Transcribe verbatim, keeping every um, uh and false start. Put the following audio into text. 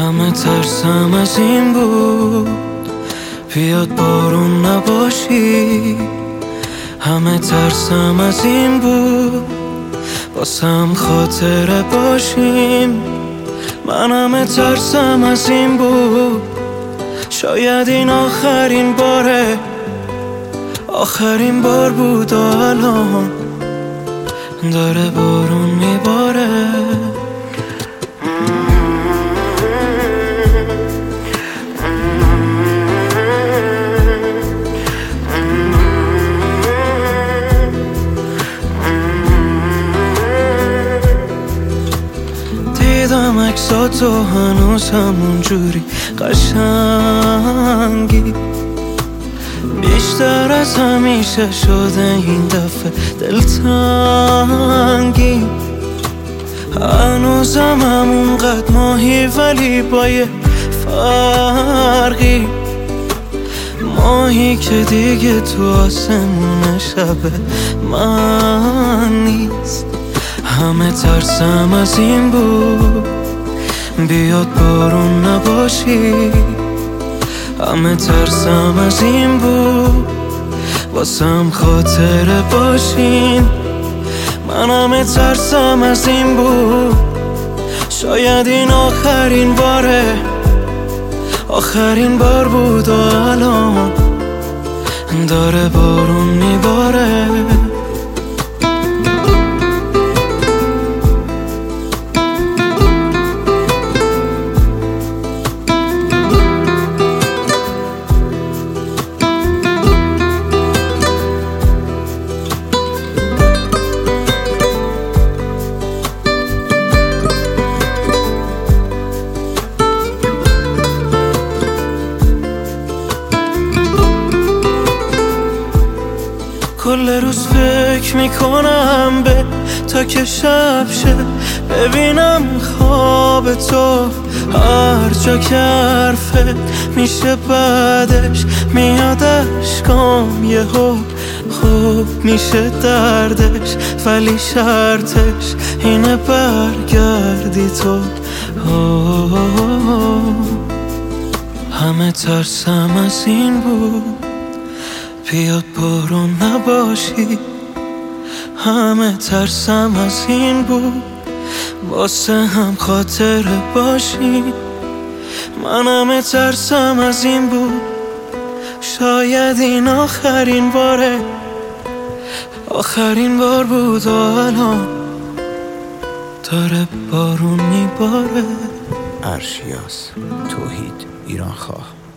همه ترسم از این بود بیاد بارون نباشی، همه ترسم از این بود واسم خاطره باشیم. من همه ترسم از این بود شاید این آخرین باره، آخرین بار بود و الان داره بارون میباره. دیدم عکساتو هنوز همون جوری قشنگی، بیشتر از همیشه شده این دفعه دلتنگی. هنوزم همون قد ماهی ولی با یه فرقی، ماهی که دیگه تو آسمون شب من نیست. همه ترسم از این بود بیاد بارون نباشی، همه ترسم از این بود واسم خاطره باشین. من همه ترسم از این بود شاید این آخرین باره، آخرین بار بود و الان داره بارون میباره. کل روز فکر میکنم به تا که شب شه، ببینم خواب تو هر جا که حرفت میشه بعدش میاد اشکام یهو خوب میشه دردش، ولی شرطش اینه برگردی تو. همه ترسم از این بود بیاد بارون نباشی، همه ترسم از این بود واسه هم خاطره باشی. من همه ترسم از این بود شاید این آخرین باره، آخرین بار بود و الان داره بارون میباره. ارشیاس توحید ایرانخواه.